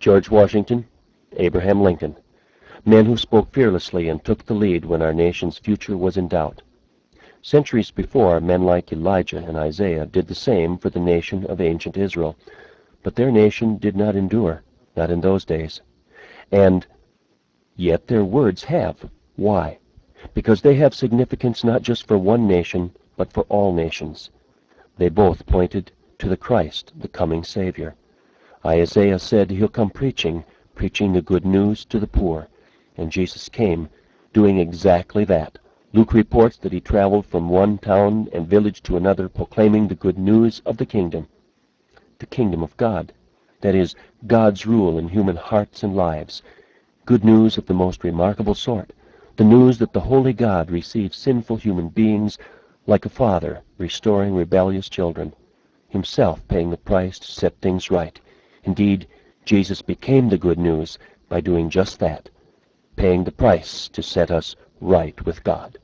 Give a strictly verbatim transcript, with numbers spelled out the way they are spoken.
George Washington, Abraham Lincoln, men who spoke fearlessly and took the lead when our nation's future was in doubt. Centuries before, men like Elijah and Isaiah did the same for the nation of ancient Israel, but their nation did not endure, not in those days. And yet their words have. Why? Because they have significance not just for one nation, but for all nations. They both pointed to the Christ, the coming Savior. Isaiah said he'll come preaching, preaching the good news to the poor. And Jesus came, doing exactly that. Luke reports that he traveled from one town and village to another, proclaiming the good news of the kingdom. The kingdom of God. That is, God's rule in human hearts and lives. Good news of the most remarkable sort. The news that the holy God receives sinful human beings like a father restoring rebellious children, himself paying the price to set things right. Indeed, Jesus became the good news by doing just that, paying the price to set us right with God.